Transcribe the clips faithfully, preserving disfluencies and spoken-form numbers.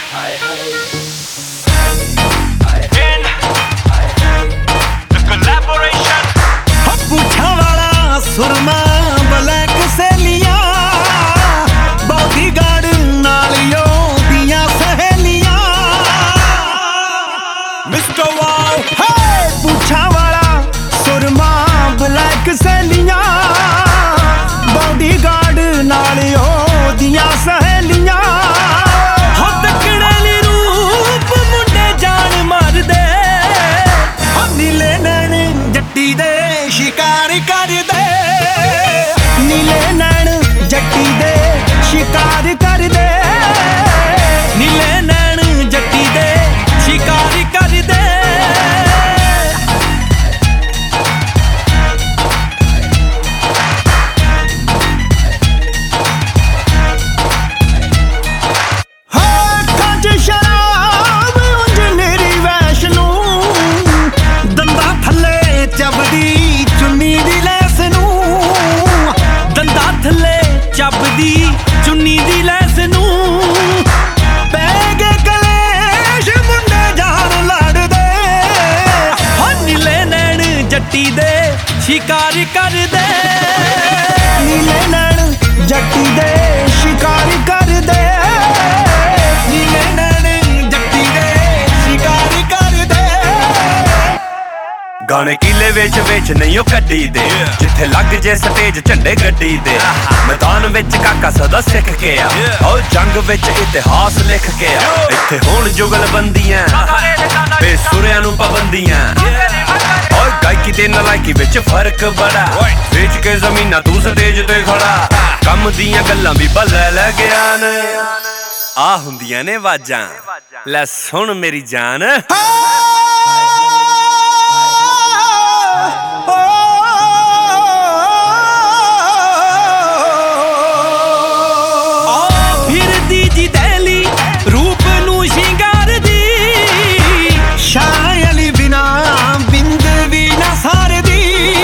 पूछा वाला सुरमा ब्लैक सहेलियां बॉडीगार्ड नालियों दियां सहेलियां मिस्टर वाओ हे पूछा वाला सुरमा ब्लैक सहेलियां बॉडीगार्ड नालियों दियां सहेलियां हो तकड़े रूप मुंडे जान मार दे हो नीले नैन जट्टी दे शिकार कर दे नीले नैन जट्टी दे शिकार कर दे नीले नैन जट्टी दे शिकार कर दे हाँ कंज शराब उंज मेरी वैष्णो दंदा थले चबदी चुन्नी दी लैस नू दंदा थले चबदी चुन्नी दी लैस नू पै गए कलेश मुंडे जान लड़ दे हो नीले नैन जट्टी दे शिकार कर दे नीले नैन जट्टी दे शिकार कर दे नीले नैन जट्टी दे शिकार कर दे गाने किले विच विच नहीं ओ कड्डी दे जिथे लग जे स्टेज झंडे गड्डी दे मैदान विच काका सदा सिख के आ ओ जंग विच इतिहास लिख के आ इत्थे हुण जुगलबंदियां बेसुरियां नूं पाबंदियां ओ गायकी ते नलायकी विच फर्क बड़ा बेच के जमीना तू स्टेज ते खड़ा कम दियां गल्लां भी भले लै गया ने आ हुंदियां ने वाजां ले सुन मेरी जान फिरदी जी दहली रूप नू शिंगार दी शायली बिना बिंद भी ना सार दी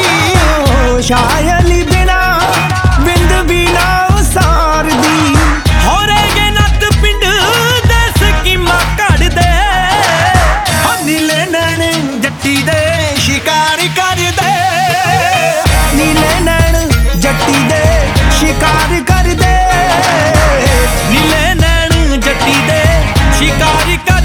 शायली बिना बिंद भी ना सार दी होरे गे नत पिंड दे स्कीमा कड़ दे हो नीले नैन जट्टी दे शिकार कर दे नीले नैन जट्टी दे शिकार कर दे नीले नैन जट्टी दे शिकार कर